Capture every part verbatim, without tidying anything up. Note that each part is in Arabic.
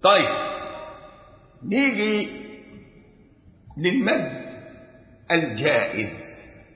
طيب نيجي للمد الجائز.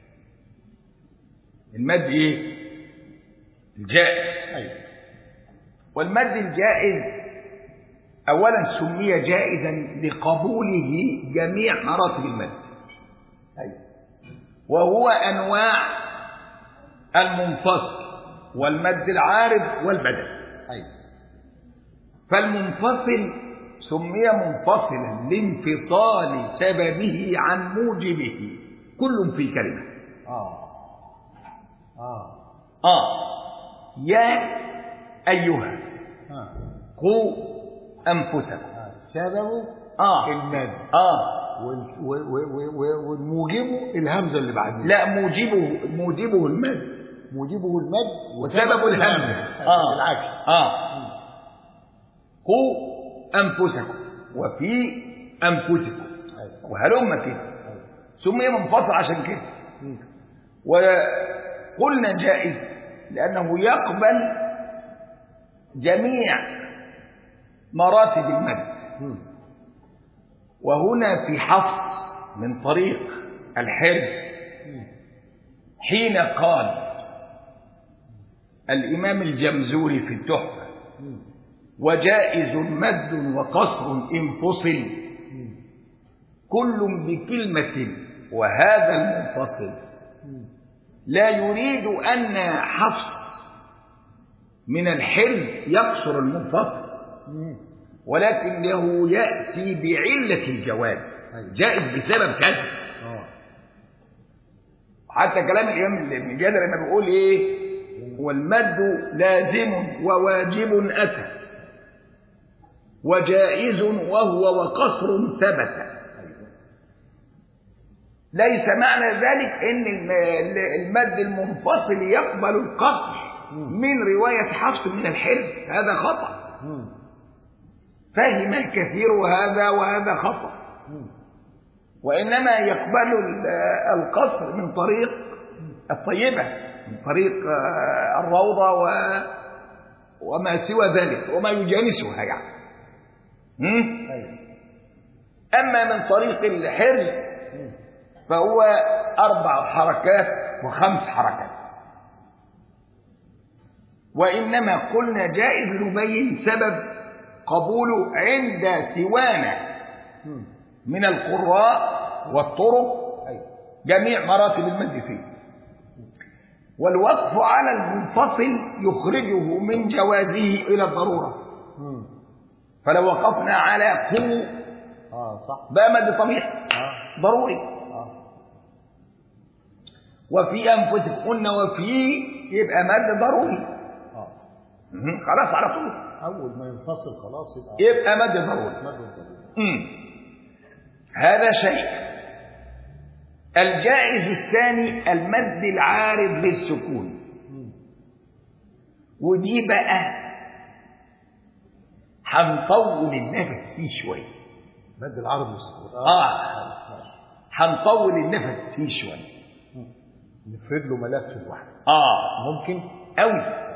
المد ايه؟ الجائز. أيوة. والمد الجائز اولا سمي جائزا لقبوله جميع مراتب المد. أيوة. وهو انواع المنفصل والمد العارض والبدل. أيوة. فالمنفصل سمي منفصلا لانفصال سببه عن موجبه، كل في كلمة. آه آه آه يا أيها آه قوا أنفسكم. آه سببه آه المد. آه وال- و- و- و- والموجبه الهمزة اللي بعديه. لا، موجبه موجبه المد موجبه المد وسبب الهمز. آه العكس. آه قوا أنفسكم وفي أنفسكم. أيوة. وهلم كده أيوة. سمي منفصل عشان كده. مم. وقلنا جائز لأنه يقبل جميع مراتب المد. مم. وهنا في حفص من طريق الحرز مم. حين قال الإمام الجمزوري في التحفة مم. وجائز مد وقصر انفصل مم. كل بكلمة وهذا المنفصل، مم. لا يريد أن حفص من الحرز يقصر المنفصل، مم. ولكنه يأتي بعلة الجواز. أيوة. جائز بسبب كذا. آه. حتى كلام الإمام ابن جدر لما بيقول إيه والمد لازم وواجب أتى وجائز وهو وقصر ثبت. ليس معنى ذلك ان المد المنفصل يقبل القصر من رواية حفص من الحرز، هذا خطأ. فهم الكثير هذا وهذا خطأ. وإنما يقبل القصر من طريق الطيبة، من طريق الروضة وما سوى ذلك وما يجانسها يعني. أما من طريق الحرز فهو أربع حركات وخمس حركات. وإنما قلنا جائز نبين سبب قبوله عند سوانا من القراء والطرق جميع مراتب المد فيه. والوقف على المنفصل يخرجه من جوازه إلى الضرورة. فلو وقفنا على قو اه صح بقى مد طبيعي آه. ضروري. آه. وفي أنفسكم قلنا وفي يبقى مد ضروري. آه. خلاص على طول أول ما ينفصل خلاص يبقى يبقى مد ضروري. مد ضروري. مم. هذا شيء. الجائز الثاني المد العارض للسكون. مم. ودي بقى هنطول النفس فيه شويه. مد العرض والسكون اه, آه. هنطول النفس فيه شويه. نفرد له ملف لوحده. اه ممكن قوي.